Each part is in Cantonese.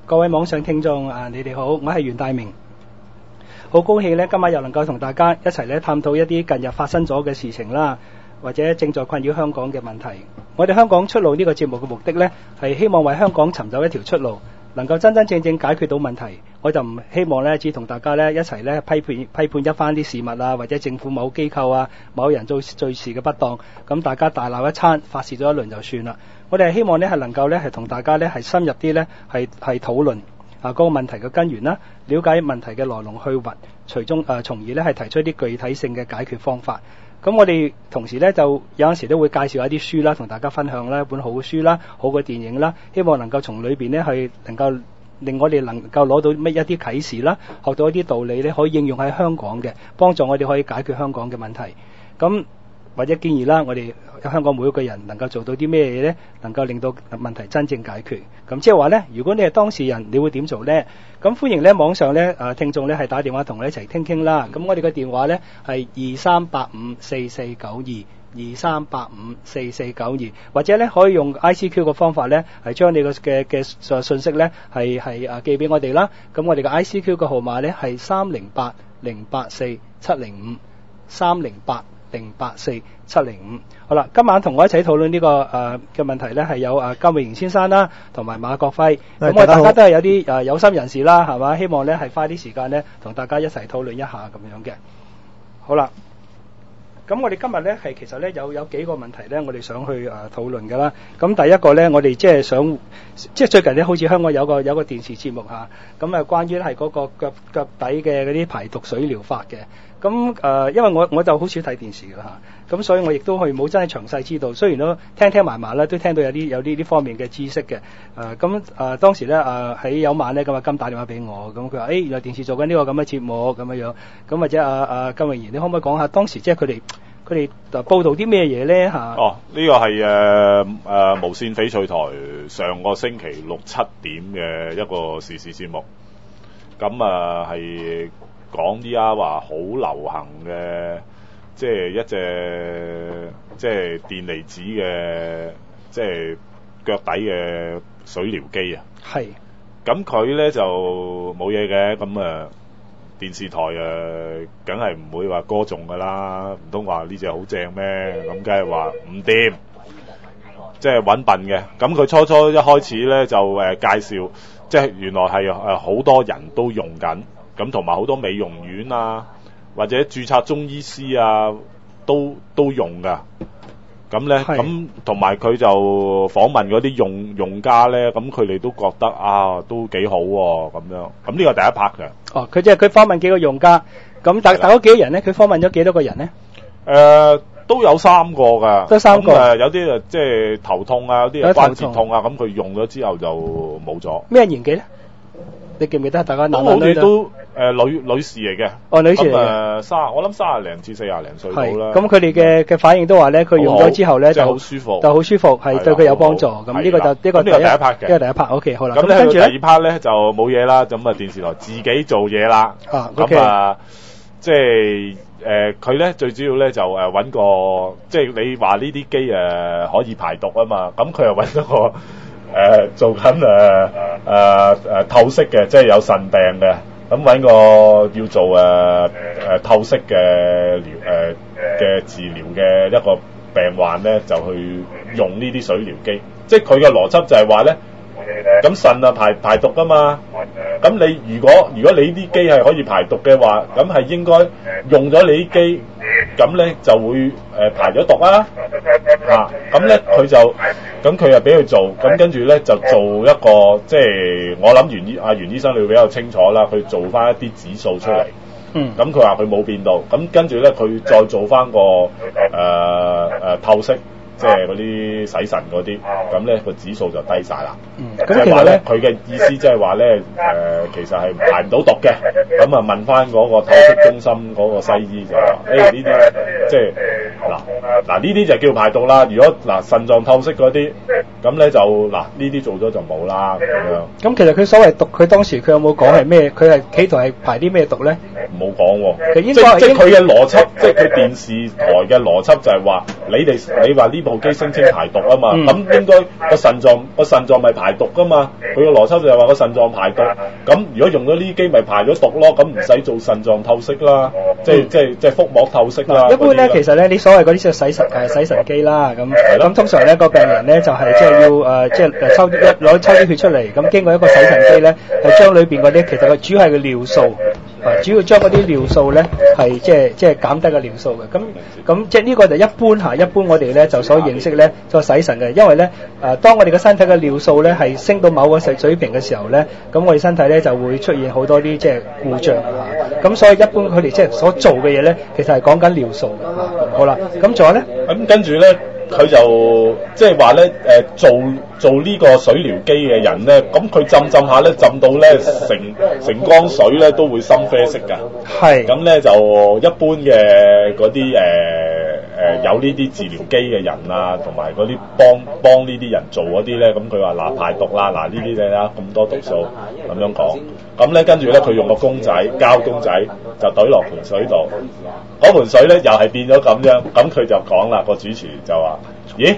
各位網上聽眾你哋好，我係袁大明，好高興呢，今晚又能夠同大家一齊呢探討一啲近日發生咗嘅事情啦，或者正在困擾香港嘅問題。我哋香港出路呢個節目嘅目的呢，係希望為香港尋找一條出路，能夠真真正正解決到問題。我就唔希望呢，只同大家呢一齊呢批判一番啲事物啊，或者政府某機構啊、某人做事嘅不當，咁大家大鬧一餐，發泄咗一輪就算啦。我哋係希望呢係能夠呢係同大家呢係深入啲呢係討論嗰個問題嘅根源啦，了解問題嘅來龍去脈，從而呢係提出一啲具體性嘅解決方法。咁我哋同時呢，就有陣時都會介紹一啲書啦，同大家分享啦，一本好嘅書啦，好嘅電影啦，希望能夠從裏邊呢係能夠令我哋能夠攞到一啲啟示啦，學到一啲道理呢，可以應用喺香港嘅，幫助我哋可以解決香港嘅問題。咁或者建議啦，我哋香港每一個人能夠做到啲咩嘢呢？能夠令到問題真正解決。咁即係話呢，如果你係當事人，你會點做呢？咁歡迎呢網上呢聽眾呢係打電話同我哋一齊傾啦。咁我哋嘅電話呢係23854492，23854492，或者呢可以用 ICQ 嘅方法呢係將你嘅信息呢係寄俾我哋啦。咁我哋嘅 ICQ 嘅號碼呢係308084705308084705。好啦，今晚同我一齊討論呢個嘅問題呢係有金永賢先生啦，同埋馬國輝。咁我大家都係有啲有心人士啦，係嘛？希望呢係花啲時間呢同大家一齊討論一下咁樣嘅。好啦，咁我哋今日呢係其實呢有幾個問題呢，我哋想去討論㗎啦。咁第一個呢，我哋即係想最近呢，好似香港有個電視節目嚇，咁關於係嗰個腳底嘅嗰啲排毒水療法嘅。咁因為我就好少睇電視㗎啦嚇，咁所以我亦都係冇真係詳細知道。雖然都聽埋啦，都聽到有呢方面嘅知識嘅。當時咧喺有晚咧咁金打電話俾我，咁佢話原來電視做緊呢個咁嘅節目咁樣。咁或者金永賢，你可唔可以講下當時即係佢哋報導啲咩嘢咧嚇？ 哦，呢個係無線翡翠台上個星期6-7點嘅一個時事節目。咁係講依家話好流行嘅，即係一隻即係電離子嘅，即係腳底嘅水療機啊。係。咁佢咧就冇嘢嘅，咁電視台梗係唔會話歌頌噶啦，唔通話呢隻好正咩？咁梗係話唔掂，即係揾笨嘅。咁佢初一開始咧就介紹，即係原來係好多人都用緊。咁同埋好多美容院啊，或者註冊中醫師啊，都用噶。咁咧，咁同埋佢就訪問嗰啲用家咧，咁佢哋都覺得都幾好喎，咁樣。咁呢個第一 part 嘅。哦，佢即係佢訪問幾個用家，咁大概幾多人咧？佢訪問咗幾多個人咧？都有3個㗎。都3個。有啲即係頭痛啊，有啲關節痛啊，咁佢用咗之後就冇咗。咩年紀咧？你記唔記得？大家男女都女士嚟嘅。哦，女士嚟嘅。我諗30零至40零歲到啦。咁佢哋嘅反應都話咧，佢用咗之後咧就好舒服，係對佢有幫助。咁呢個就呢個第一 part 嘅。呢個第一 part，OK 好啦。咁跟住第二 part 咧就冇嘢啦。咁電視台自己做嘢啦。咁即係佢咧最主要咧就揾個，即係你話呢啲機可以排毒啊嘛。咁佢又揾咗個。做緊透析嘅，即係有腎病嘅，咁揾個要做透析嘅嘅治療嘅一個病患咧，就去用呢啲水療機。即係佢嘅邏輯就係話咧，咁腎排毒㗎嘛，咁你如果你啲機係可以排毒嘅話，咁係應該用咗你啲機，咁咧就會排咗毒啦。咁咧佢就。咁佢又俾佢做，咁跟住咧就做一個，即係我諗袁醫生你會比較清楚啦，佢做翻一啲指數出嚟。咁佢話佢冇變到，咁跟住咧佢再做翻個透析，即係嗰啲洗腎嗰啲，咁咧個指數就低晒啦。咁其實咧佢嘅意思即係話咧其實係排唔到毒嘅。咁問翻嗰個透析中心嗰個西醫就話：呢啲即係嗱呢啲就叫排毒啦。如果腎臟透析嗰啲，咁咧就呢啲做咗就冇啦咁樣。 咁其實佢所謂毒，佢當時佢有冇講係咩？佢係企圖係排啲咩毒咧？ 冇講喎， 即係佢嘅邏輯，即係佢電視台嘅邏輯就係話，你話呢部機聲稱排毒啊嘛，咁應該個腎臟咪排毒噶嘛？佢嘅邏輯就係話個腎臟排毒，咁如果用咗呢啲機咪排咗毒咯，咁唔使做腎臟透析啦，即係腹膜透析啦。 一般咧，其實咧，你所謂嗰啲即係洗腎機啦，咁通常咧個病人咧就係即係要抽啲血出嚟，咁經過一個洗腎機咧，係將裏邊嗰啲其實佢主要係個尿素。主要將嗰啲尿素咧係即係減低個尿素嘅，咁即係呢個就一般我哋咧就所認識咧就洗腎嘅，因為咧當我哋嘅身體嘅尿素咧係升到某個水平嘅時候咧，咁我哋身體咧就會出現好多啲即係故障咁所以一般佢哋即係所做嘅嘢咧，其實係講緊尿素嘅。好啦，咁仲有咧， 咁跟住咧。佢就即係話咧，做呢個水療機嘅人咧，咁佢浸下咧，浸到咧成缸水咧都會深啡色㗎。係。咁咧就一般嘅嗰啲有呢啲治療機嘅人啊，同埋嗰啲幫呢啲人做嗰啲咧，咁佢話排毒啦，呢啲咧咁多毒素咁樣講。咁咧跟住咧，佢用個公仔膠公仔就懟落盆水度，嗰盆水咧又係變咗咁樣，咁佢就講啦，個主持就話：咦，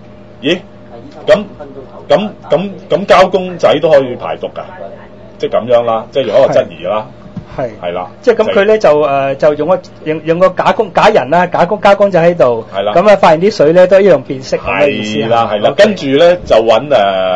咁膠公仔都可以排毒㗎，即係咁樣啦，即係用一個質疑啦。係啦，即係咁佢咧就用個假人啦，假公仔喺度，係啦，咁啊發現啲水咧都一樣變色，係意思啦，係啦，跟住咧就揾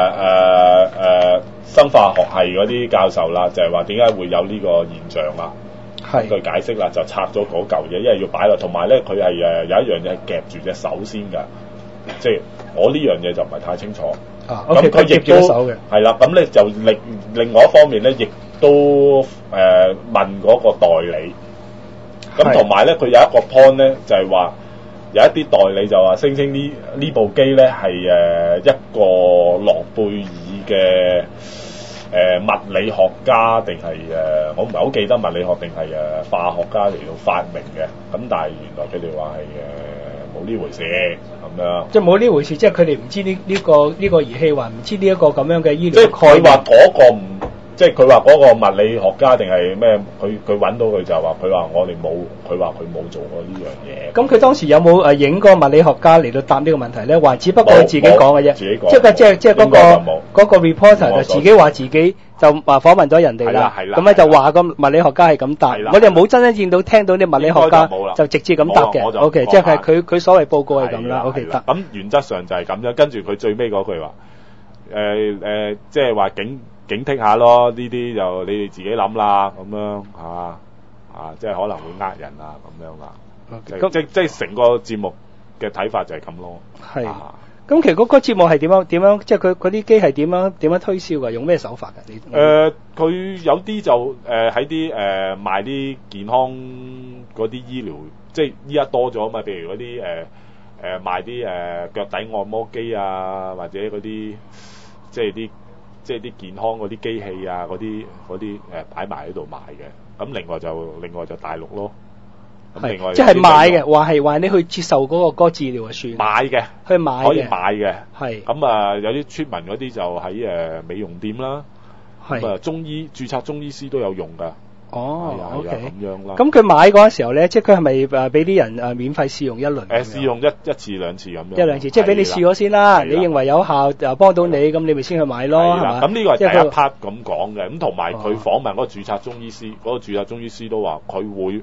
生化學系嗰啲教授啦，就係話點解會有呢個現象啦，係佢解釋啦，就拆咗嗰嚿嘢，因為要擺落，同埋咧佢係有一樣嘢係夾住隻手先㗎，即係我呢樣嘢就唔係太清楚。咁佢亦都係啦，咁咧就另外一方面咧，亦都問嗰個代理，咁同埋咧佢有一個 point 咧，就係話有一啲代理就話聲稱呢部機咧係一個諾貝爾嘅物理學家定係我唔係好記得物理學定係化學家嚟到發明嘅，咁但係原來佢哋話係冇呢回事咁樣，即係冇呢回事，即係佢哋唔知呢個儀器，話唔知呢一個咁樣嘅醫療，即係佢話嗰個唔。即係佢話嗰個物理學家定係咩？佢揾到佢就話佢話我哋冇，佢話佢冇做過呢樣嘢。咁佢當時有冇影個物理學家嚟到答呢個問題咧？話只不過佢自己講嘅啫，自己講，即係嗰個 reporter 就自己話自己就話訪問咗人哋啦。咁咧就話個物理學家係咁答，我哋冇真真見到聽到啲物理學家就直接咁答嘅。OK， 即係佢所謂報告係咁啦。OK， 得。咁原則上就係咁樣，跟住佢最尾嗰句話，即係話警惕下咯，呢啲就你哋自己諗啦，咁樣即係可能會呃人啊，咁樣啦。即係成個節目嘅睇法就係咁咯。係。咁其實嗰個節目係點樣？即係佢嗰啲機係點樣推銷㗎？用咩手法㗎？佢有啲就喺啲賣啲健康嗰啲醫療，即係依家多咗嘛。譬如嗰啲賣啲腳底按摩機啊，或者嗰啲即係啲健康嗰啲機器啊，嗰啲擺埋喺度賣嘅。咁另外就大陸咯。咁另外即係買嘅，話你去接受嗰個治療就算。買嘅，可以買嘅。係。咁有啲村民嗰啲就喺美容店啦。係。咁中醫註冊中醫師都有用㗎。哦，OK，咁樣啦。咁佢買嗰陣時候咧，即係佢係咪俾啲人免費試用一輪？試用一次兩次咁樣。一兩次，即係俾你試咗先啦。你認為有效又幫到你，咁你咪先去買咯，係嘛？咁呢個係第一 part 咁講嘅。咁同埋佢訪問嗰個註冊中醫師，嗰個註冊中醫師都話佢會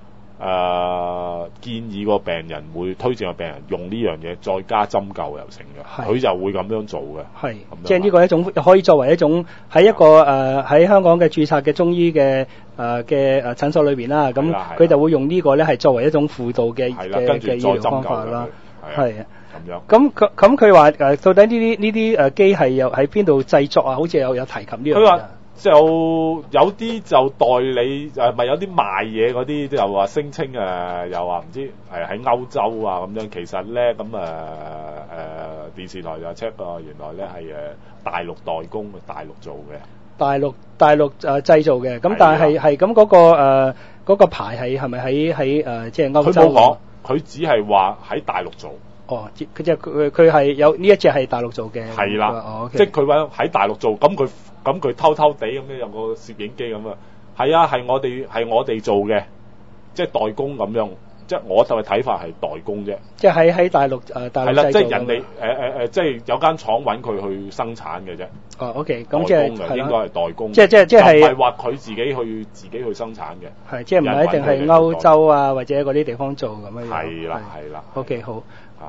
建議個病人，會推薦個病人用呢樣嘢，再加針灸又成嘅。佢就會咁樣做嘅。係，即係呢個一種可以作為一種喺一個喺香港嘅註冊嘅中醫嘅診所裏邊啦。咁佢就會用呢個咧係作為一種輔導嘅醫療方法啦。係啊，咁樣。咁佢話到底呢啲機係又喺邊度製作啊？好似有提及呢樣嘢。佢話就有啲就代理咪有啲賣嘢嗰啲又話聲稱又話唔知喺歐洲啊咁樣，其實咧咁電視台就 check 過，原來咧係大陸代工，大陸做嘅。大陸製造嘅，咁但係咁嗰個牌係咪喺即係歐洲？ 佢只係話喺大陸做。 哦，佢即係佢係有呢一隻係大陸做嘅。 係啦， 哦 okay、 即係佢話喺大陸做，咁佢偷偷地咁樣有個攝影機咁啊。係啊，係我哋做嘅，即係代工咁樣。即係我就係睇法係代工啫。即係喺大陸大陸製造。係啦，即係人哋即係有間廠揾佢去生產嘅啫。哦 ，OK， 咁即係應該係代工。即係唔係話佢自己去生產嘅。係，即係唔係一定係歐洲啊或者嗰啲地方做咁樣。係啦。OK， 好。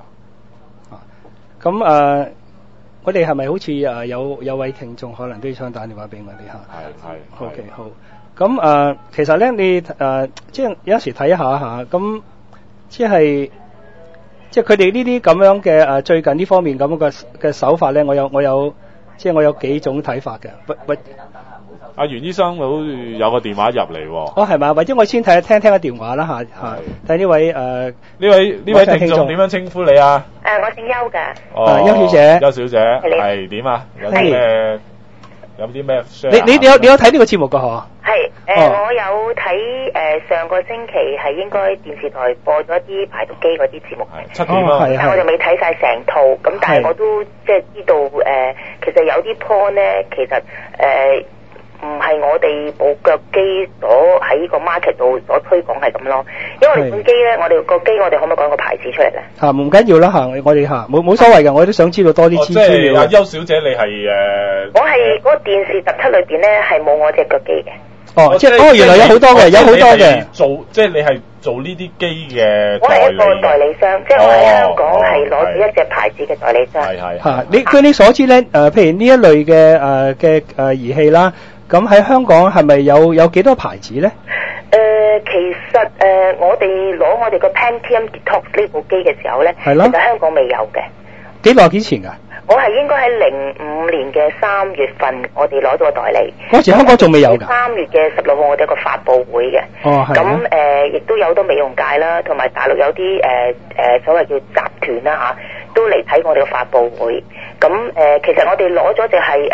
咁我哋係咪好似有位聽眾可能都想打電話俾我哋嚇？係。OK， 好。咁其實咧，你即係有時睇下嚇，咁即係佢哋呢啲咁樣嘅最近呢方面咁嘅手法咧，我有幾種睇法嘅。阿袁醫生好似有個電話入嚟喎。哦，係嘛？或者我先聽個電話啦嚇。睇呢位呢位聽眾點樣稱呼你啊？ 我姓邱㗎。 哦，邱小姐。邱小姐係點啊？有啲咩？ 你有睇呢個節目㗎嗬？ 係我有睇上個星期係應該電視台播咗啲排毒機嗰啲節目 7點啊， 但我就未睇晒成套，咁但係我都即係知道其實有啲 point 咧，其實唔係我哋冇腳機所喺呢個 market 度所推廣係咁咯，因為我哋本機咧，我哋個機我哋可唔可以講個牌子出嚟咧？唔緊要啦嚇，我哋冇所謂嘅，我都想知道多啲資料。即係阿邱小姐，你係我係嗰個電視特輯裏邊咧係冇我隻腳機嘅。 哦，即係原來有好多嘅，有好多嘅。 即係你係做呢啲機嘅。 我係一個代理商，即係我喺香港係攞住一隻牌子嘅代理商。 係。據你所知咧，譬如呢一類嘅儀器啦，咁喺香港係咪有幾多牌子咧？ 其實我哋攞我哋個 Pentium Detox 呢部機嘅時候咧，其實香港未有嘅。幾耐之前㗎？我係應該喺05年嘅3月份，我哋攞咗個代理。 嗰時香港仲未有㗎。 3月嘅16號，我哋有個發佈會嘅。哦，係。咁亦都有好多美容界啦，同埋大陸有啲所謂叫集團啦嚇，都嚟睇我哋個發佈會。咁其實我哋攞咗就係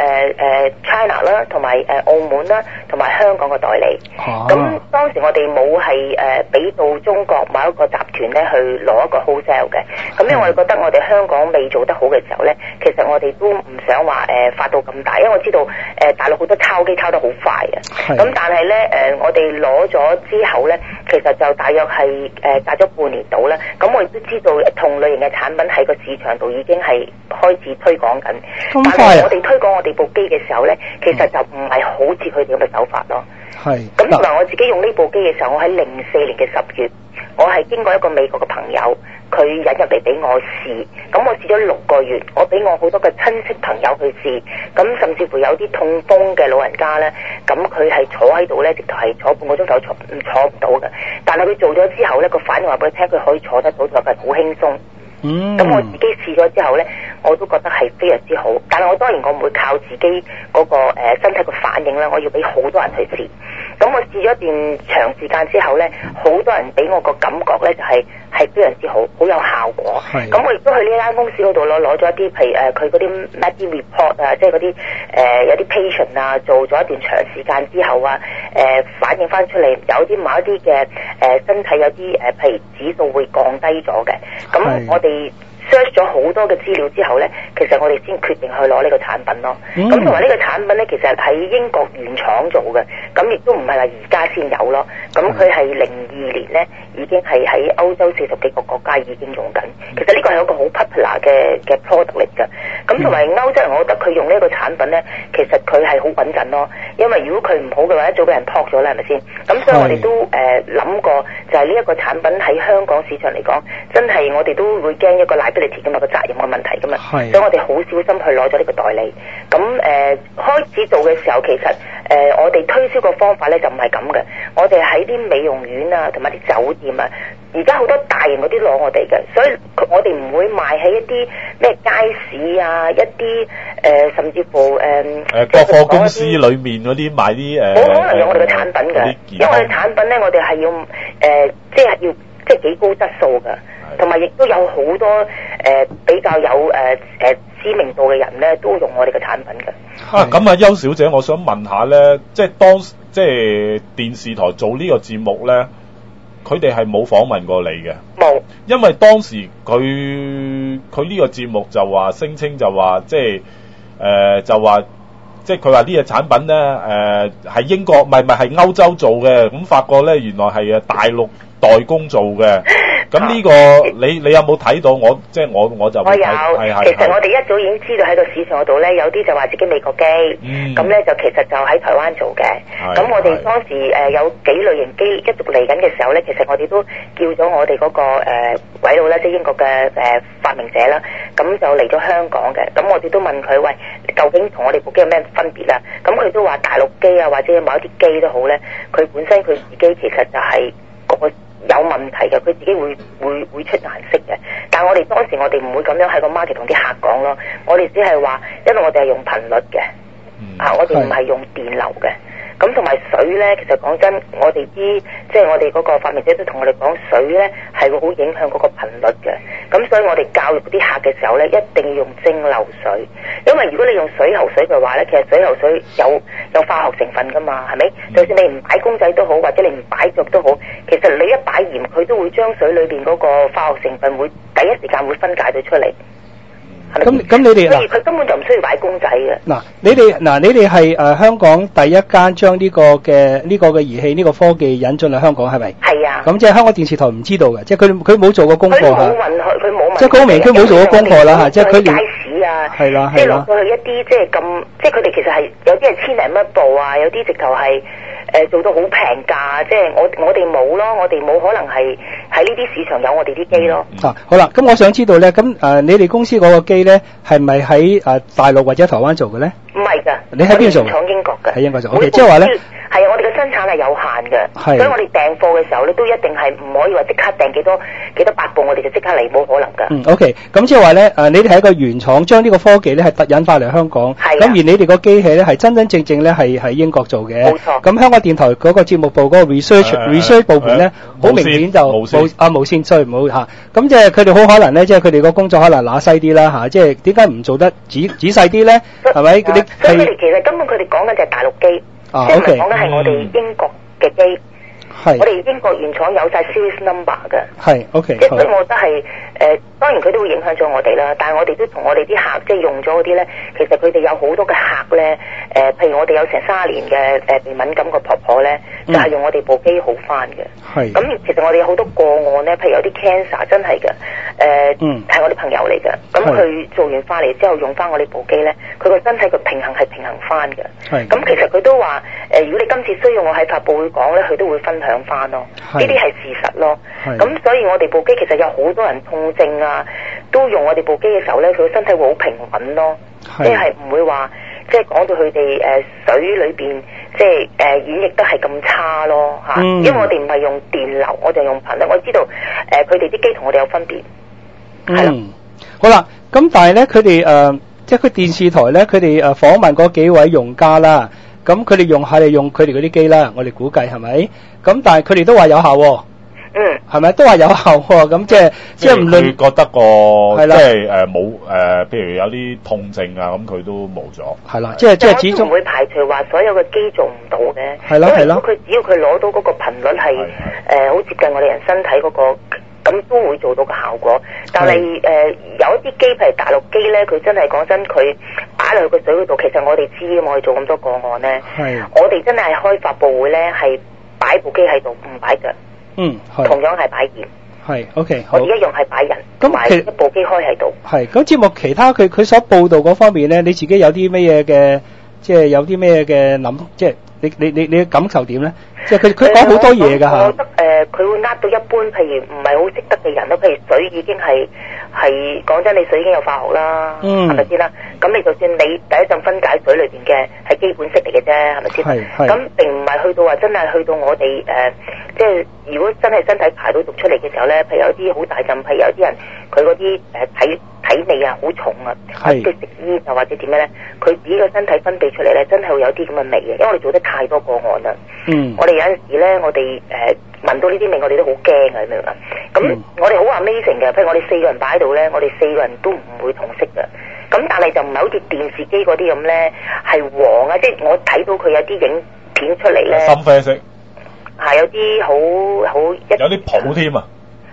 China 啦，同埋澳門啦，同埋香港嘅代理。咁當時我哋冇係俾到中國某一個集團咧去攞一個 wholesale 嘅。咁因為我哋覺得我哋香港未做得好嘅時候咧，其實我哋都唔想話發到咁大，因為我知道大陸好多抄機抄得好快嘅。咁但係咧我哋攞咗之後咧，其實就大約係隔咗半年到啦。咁我亦都知道同類型嘅產品喺個市場度已經係開始推廣緊，但係我哋推廣我哋部機嘅時候咧，其實就唔係好似佢哋咁嘅手法咯。係。咁同埋我自己用呢部機嘅時候，我喺04年嘅10月，我係經過一個美國嘅朋友，佢引入嚟俾我試，咁我試咗6個月，我俾我好多嘅親戚朋友去試，咁甚至乎有啲痛風嘅老人家咧，咁佢係坐喺度咧，直頭係坐半個鐘頭坐唔到嘅，但係佢做咗之後咧，個反應話俾佢聽，佢可以坐得到，就係好輕鬆。咁我自己試咗之後咧，我都覺得係非常之好。但係我當然我唔會靠自己嗰個身體嘅反應啦，我要俾好多人去試。咁我試咗一段長時間之後咧，好多人俾我個感覺咧就係非常之好，好有效果。咁我亦都去呢間公司嗰度攞咗一啲，譬如佢嗰啲 medical report 啊，即係嗰啲有啲 patient 啊，做咗一段長時間之後啊，反映翻出嚟有啲某一啲嘅身體有啲譬如指數會降低咗嘅。咁我哋search 咗好多嘅資料之後咧，其實我哋先決定去攞呢個產品咯。咁同埋呢個產品咧，其實喺英國原廠做嘅，咁亦都唔係話而家先有咯。咁佢係02年咧，已經係喺歐洲40幾個國家已經用緊。其實呢個係一個好 popular 嘅 product 嚟㗎。咁同埋歐洲人，我覺得佢用呢個產品咧，其實佢係好穩陣咯。因為如果佢唔好嘅話，一早俾人撲咗啦，係咪先？咁所以我哋都諗過，就係呢一個產品喺香港市場嚟講，真係我哋都會驚一個liability㗎嘛，個責任嘅問題㗎嘛。所以我哋好小心去攞咗呢個代理。咁開始做嘅時候，其實我哋推銷個方法咧就唔係咁嘅。我哋喺啲美容院啊，同埋啲酒店啊，而家好多大型嗰啲攞我哋嘅，所以我哋唔會賣喺一啲咩街市啊，一啲甚至乎國貨公司裏面嗰啲賣啲好可能有我哋嘅產品㗎，因為我哋產品咧，我哋係要即係幾高質素㗎，同埋亦都有好多比較有知名度嘅人咧，都用我哋嘅產品㗎。 咁啊，邱小姐，我想問下咧，即係電視台做呢個節目咧，佢哋係冇訪問過你嘅。 冇。 因為當時佢呢個節目就話聲稱就話即係就話即係佢話呢隻產品咧係英國唔係係歐洲做嘅，咁發覺咧原來係大陸代工做嘅。咁呢個你有冇睇到？我就我有，其實我哋一早已經知道喺個市場嗰度咧，有啲就話自己美國機，咁咧就其實就喺台灣做嘅。咁我哋當時有幾類型機一直嚟緊嘅時候咧，其實我哋都叫咗我哋嗰個鬼佬咧，即係英國嘅發明者啦，咁就嚟咗香港嘅。咁我哋都問佢，喂，究竟同我哋部機有咩分別啊？咁佢都話大陸機啊，或者某一啲機都好咧，佢本身佢自己其實就係個有問題嘅，佢自己會出顏色嘅。但係我哋當時我哋唔會咁樣喺個 market 同啲客講咯，我哋只係話，因為我哋係用頻率嘅，我哋唔係用電流嘅。咁同埋水咧，其實講真，我哋啲即係我哋嗰個發明者都同我哋講，水咧係會好影響嗰個頻率嘅。咁所以我哋教育啲客嘅時候咧，一定要用蒸餾水，因為如果你用水喉水嘅話咧，其實水喉水有化學成分噶嘛，係咪？就算你唔擺公仔都好，或者你唔擺腳都好，其實你一擺鹽，佢都會將水裏邊嗰個化學成分會第一時間會分解到出嚟。 咁你哋所以佢根本就唔需要擺公仔嘅。 嗱，你哋係香港第一間將呢個嘅儀器呢個科技引進嚟香港，係咪？係啊。咁即係香港電視台唔知道嘅，即係佢冇做過功課嚇。佢冇問。即係講明佢冇做過功課啦嚇，即係佢連街市啊，係啦，即係落到去一啲即係咁，即係佢哋其實係有啲係千零蚊一部啊，有啲直頭係。做到好平價，即係我哋冇咯，我哋冇可能係喺呢啲市場有我哋啲機咯。好啦，咁我想知道咧，咁你哋公司嗰個機咧係咪喺大陸或者台灣做嘅咧？唔係㗎，你喺邊做？廠英國嘅。喺英國做。OK， 即係話咧，係啊，我哋嘅生產係有限嘅，所以我哋訂貨嘅時候咧都一定係唔可以話即刻訂幾多百部，我哋就即刻嚟，冇可能㗎。OK， 咁即係話咧，你哋係一個原廠將呢個科技咧係引發嚟香港，咁而你哋個機器咧係真真正正咧係喺英國做嘅。冇錯。咁香港電台嗰個節目部嗰個 research 部門咧，好明顯就無線，所以唔好嚇。咁即係佢哋好可能咧，即係佢哋個工作可能揦西啲啦嚇。即係點解唔做得仔細啲咧？係咪？所以佢哋其實根本佢哋講緊就係大陸機，即係唔係講緊係我哋英國嘅機。係。我哋英國原廠有晒 series number 嘅。係。OK。即係所以我覺得係當然佢都會影響咗我哋啦，但係我哋都同我哋啲客即係用咗嗰啲咧，其實佢哋有好多嘅客咧，譬如我哋有成30年嘅鼻敏感個婆婆咧，就係用我哋部機好翻嘅。係。咁其實我哋有好多個案咧，譬如有啲 cancer 真係嘅，係我啲朋友嚟嘅，咁佢做完翻嚟之後用翻我哋部機咧，佢個身體個平衡係平衡翻嘅。係。咁其實佢都話如果你今次需要我喺發佈會講咧，佢都會分享翻咯。呢啲係事實咯。係。咁所以我哋部機其實有好多人痛症啊，都用我哋部機嘅時候咧，佢個身體會好平穩咯，即係唔會話即係講到佢哋水裏邊即係演繹得係咁差咯嚇，因為我哋唔係用電流，我哋用頻率，我知道佢哋啲機同我哋有分別，係咯。好啦，咁但係咧佢哋即係佢電視台咧，佢哋訪問嗰幾位用家啦，咁佢哋用佢哋嗰啲機啦，我哋估計係咪？咁但係佢哋都話有效喎。係咪都話有效喎？咁即係唔論覺得個即係冇譬如有啲痛症啊，咁佢都冇咗。係啦，即係始終唔會排除話所有嘅機做唔到嘅。係咯係咯。佢只要佢攞到嗰個頻率係好接近我哋人身體嗰個，咁都會做到個效果。但係有一啲機譬如大陸機咧，佢真係講真，佢擺落去個水嗰度，其實我哋知啊嘛，我哋做咁多個案咧，我哋真係開發佈會咧係擺部機喺度，唔擺腳。同樣係擺鹽。係 OK， 我而家用係擺人，同埋一部機開喺度。係咁節目其他佢所報導嗰方面咧，你自己有啲咩嘢嘅，即係有啲咩嘅諗，即係你嘅感受點咧？即係佢講好多嘢㗎嚇。我覺得佢會呃到一般，譬如唔係好識得嘅人咯。譬如水已經係講真，你水已經有化學啦，係咪先啦？咁你就算你第一陣分解水裏邊嘅係基本式嚟嘅啫，係咪先？係。咁並唔係去到話真係去到我哋即係如果真係身體排到毒出嚟嘅時候咧，譬如有啲好大陣，譬如有啲人佢嗰啲體味啊好重啊，即係食煙啊或者點樣咧，佢自己個身體分泌出嚟咧，真係會有啲咁嘅味嘅，因為我哋做得太多個案啦。我哋有陣時咧，我哋聞到呢啲味，我哋都好驚啊，你明唔明？咁我哋好 amazing嘅，譬如我哋4個人擺喺度咧，我哋4個人都唔會同色嘅。咁但係就唔係好似電視機嗰啲咁咧，係黃啊，即係我睇到佢有啲影片出嚟咧， 深啡色。係有啲好有啲泡添啊！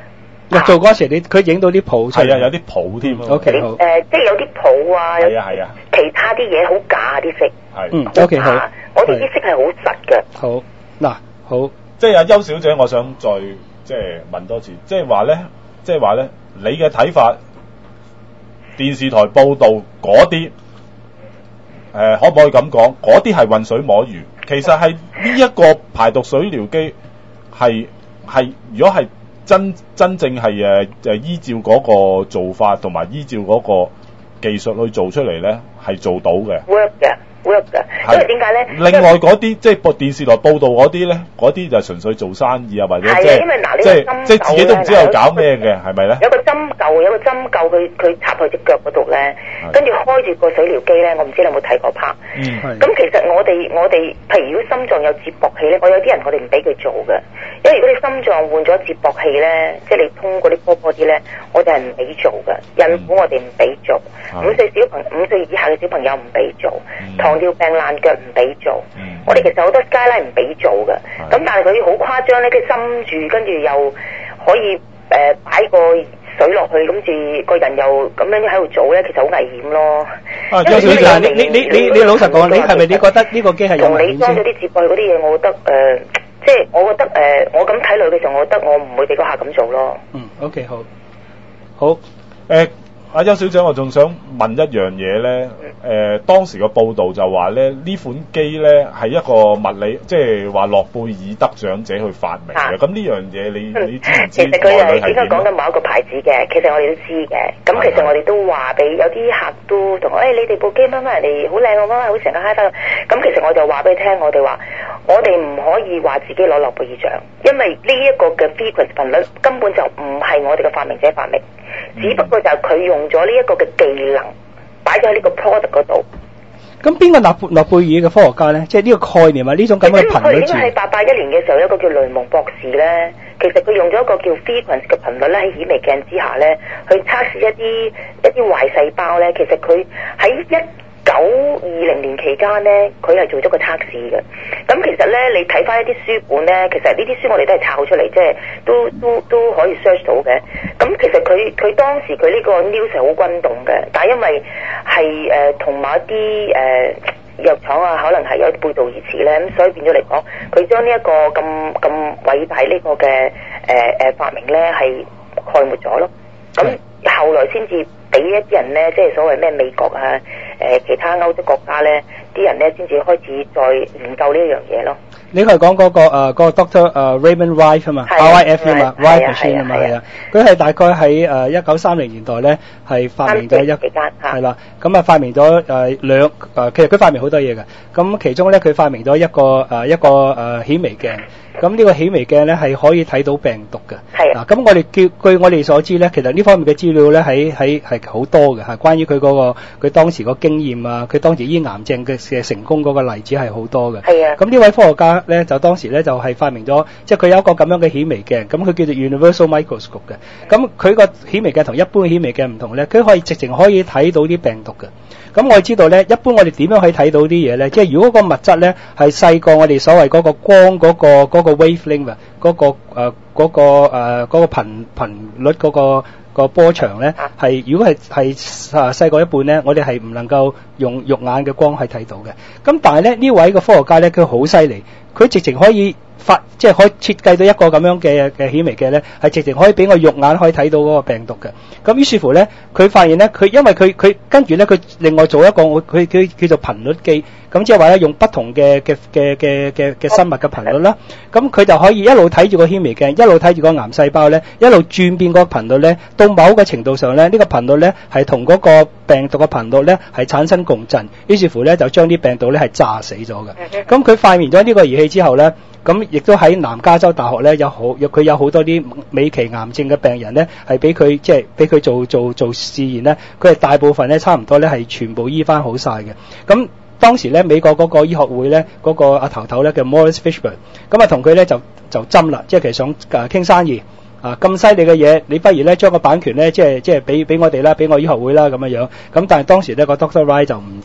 做嗰時佢影到啲譜出嚟。 係啊，有啲譜添。 OK 好。 即係有啲譜啊， 係啊， 其他啲嘢好假啲色。 係。 OK 好。 我哋啲色係好實嘅。 好嗱，好。 即係阿邱小姐，我想再即係問多次，即係話咧，你嘅睇法，電視台報導嗰啲，可唔可以咁講？嗰啲係渾水摸魚，其實係呢一個排毒水療機係如果係真正係依照嗰個做法同埋依照嗰個技術去做出嚟咧，係做到嘅。 work 嘅，因為點解咧？ 另外嗰啲即係電視台報導嗰啲咧，嗰啲就純粹做生意啊，或者即係自己都唔知有搞咩嘅，係咪咧？ 有個針灸，佢插去隻腳嗰度咧，跟住開住個水療機咧，我唔知你有冇睇過拍。咁其實我哋譬如如果心臟有接駁器咧，我有啲人我哋唔俾佢做嘅，因為如果你心臟換咗接駁器咧，即係你通嗰啲波啲咧，我哋係唔俾做嘅。孕婦我哋唔俾做，5歲以下嘅小朋友唔俾做。糖尿病爛腳唔俾做，我哋其實好多街拉唔俾做嘅，咁但係佢好誇張咧，佢滲住，跟住又可以擺個水落去，跟住個人又咁樣喺度做咧，其實好危險咯。 邱小姐，你老實講，你係咪你覺得呢個機係有危險先？同你裝咗啲接駁嗰啲嘢，我覺得即係我覺得我咁睇落嘅時候，我覺得我唔會俾個客咁做咯。 OK 好。 阿邱小姐，我仲想問一樣嘢咧，當時個報道就話咧，呢款機咧係一個物理，即係話諾貝爾得獎者去發明嘅。咁呢樣嘢你知唔知？ 其實佢係應該講緊某一個牌子嘅，其實我哋都知嘅。咁其實我哋都話俾有啲客都同我，你哋部機乜人哋好靚，我乜好成個 high 翻。咁其實我就話俾你聽，我哋話我哋唔可以話自己攞諾貝爾獎，因為呢一個嘅 frequency 頻率根本就唔係我哋嘅發明者發明。只不過就係佢用咗呢一個嘅技能擺咗喺呢個 product 嗰度。咁邊個諾貝爾嘅科學家咧？即係呢個概念啊，呢種咁嘅頻率。應該係 881年嘅時候，有一個叫雷蒙博士咧，其實佢用咗一個叫 frequency 嘅頻率咧，喺顯微鏡之下咧，去測試一啲壞細胞咧。其實佢喺1920年期間咧，佢係做咗個測試嘅。咁其實咧，你睇翻一啲書本咧，其實呢啲書我哋都係抄出嚟，即係都可以 search 到嘅。咁其實佢當時佢呢個 news 係好轟動嘅，但係因為係同某一啲藥廠啊，可能係有啲背道而馳咧，咁所以變咗嚟講，佢將呢一個咁偉大呢個嘅發明咧係蓋沒咗咯。咁後來先至俾一啲人咧，即係所謂咩美國啊其他歐洲國家咧，啲人咧先至開始再研究呢一樣嘢咯。 你係講嗰個 Dr. Raymond Rife 啊嘛 ，RIF 啊嘛 ，Rife machine 啊嘛，係啊，佢係大概喺1930年代咧係發明咗係啦，咁啊發明咗其實佢發明好多嘢嘅，咁其中咧佢發明咗一個顯微鏡。咁呢個顯微鏡咧係可以睇到病毒嘅。係啊。咁我哋據我哋所知咧，其實呢方面嘅資料咧係好多嘅，係關於佢佢當時個經驗啊，佢當時醫癌症嘅成功嗰個例子係好多嘅。係啊。咁呢位科學家咧就當時咧就係發明咗，即係佢有一個咁樣嘅顯微鏡，咁佢叫做 Universal Microscope 嘅。咁佢個顯微鏡同一般嘅顯微鏡唔同咧，佢可以直情可以睇到啲病毒嘅。咁我哋知道咧，一般我哋點樣可以睇到啲嘢咧？即係如果個物質咧係細過我哋所謂嗰個光嗰個 wavelength 啊，嗰個頻率個波長咧，係如果係細過一半咧，我哋係唔能夠用肉眼嘅光去睇到嘅。咁但係咧呢位個科學家咧，佢好犀利，佢直情可以即係可以設計到一個咁樣嘅顯微鏡咧，係直情可以俾我肉眼可以睇到嗰個病毒嘅。咁於是乎咧，佢發現咧，因為佢跟住咧，佢另外做一個佢叫做頻率機，咁即係話咧用不同嘅生物嘅頻率啦，咁佢就可以一路睇住個顯微鏡，一路睇住個癌細胞咧，一路轉變個頻率咧，到某個程度上咧，呢個頻率咧係同嗰個病毒嘅頻率咧係產生共振，於是乎咧就將啲病毒咧係炸死咗嘅。咁佢發明咗呢個儀器之後咧，咁亦都喺南加州大學咧佢有好多啲尾期癌症嘅病人咧，係俾佢做試驗咧，佢係大部分咧差唔多咧係全部醫翻好晒嘅。咁當時咧美國嗰個醫學會咧嗰個阿頭咧叫 Morris Fishburne， 咁啊同佢咧就針啦，即係其實想傾生意啊，咁犀利嘅嘢，你不如咧將個版權咧即係俾我哋啦，俾我醫學會啦咁樣樣。咁但係當時咧個 Dr. Wright 就唔制。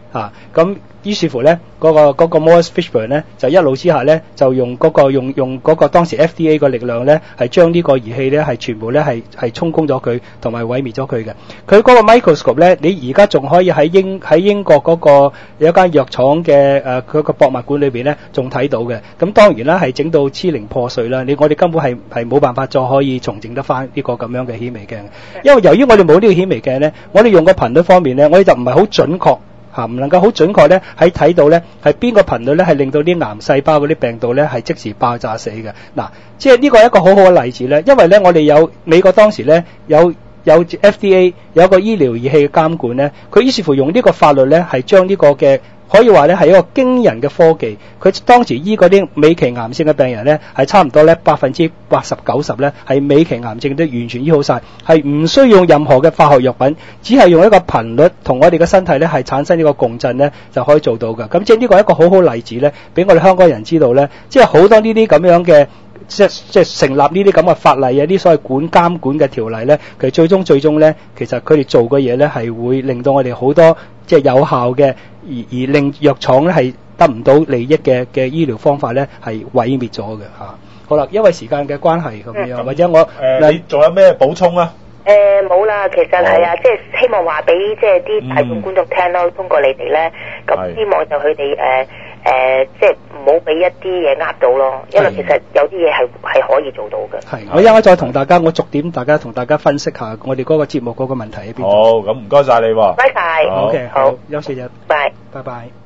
咁於是乎咧，嗰個 Morris Fishburne 咧就一路之下咧就用嗰個當時 FDA 個力量咧係將呢個儀器咧係全部咧係充公咗佢，同埋毀滅咗佢嘅。佢嗰個 microscope 咧，你而家仲可以喺英國嗰個有一間藥廠嘅佢個博物館裏邊咧仲睇到嘅。咁當然啦，係整到支離破碎啦。我哋根本係冇辦法再可以重整得翻呢個咁樣嘅顯微鏡，因為由於我哋冇呢個顯微鏡咧，我哋用個頻率方面咧，我哋就唔係好準確。唔能夠好準確咧，喺睇到咧係邊個頻率咧係令到啲癌細胞嗰啲病毒咧係即時爆炸死嘅。嗱，即係呢個係一個好好嘅例子咧，因為咧我哋有美國當時咧有 FDA 有一個醫療儀器嘅監管咧，佢於是乎用呢個法律咧係將呢個嘅可以話咧係一個驚人嘅科技。佢當時醫嗰啲末期癌症嘅病人咧係差唔多咧80%-90%咧係末期癌症都完全醫好晒，係唔需要用任何嘅化學藥品，只係用一個頻率同我哋嘅身體咧係產生呢個共振咧就可以做到嘅。咁即係呢個係一個好好例子咧，俾我哋香港人知道咧，即係好多呢啲咁樣嘅。即係成立呢啲咁嘅法例啊，啲所謂監管嘅條例咧，其實最終咧，其實佢哋做嘅嘢咧係會令到我哋好多即係有效嘅，而令藥廠咧係得唔到利益嘅醫療方法咧係毀滅咗嘅嚇。好啦，因為時間嘅關係咁樣，或者我你仲有咩補充啊？ 冇啦，其實係啊，即係希望話俾即係啲大眾觀眾聽咯，通過你哋咧，咁希望就佢哋即係唔好俾一啲嘢呃到咯，因為其實有啲嘢係可以做到嘅。 係，我一陣間再同大家，我逐點同大家分析下我哋嗰個節目嗰個問題喺邊度。 好，咁唔該晒你喎。 唔該晒。 OK，好，休息日。 拜。 拜拜。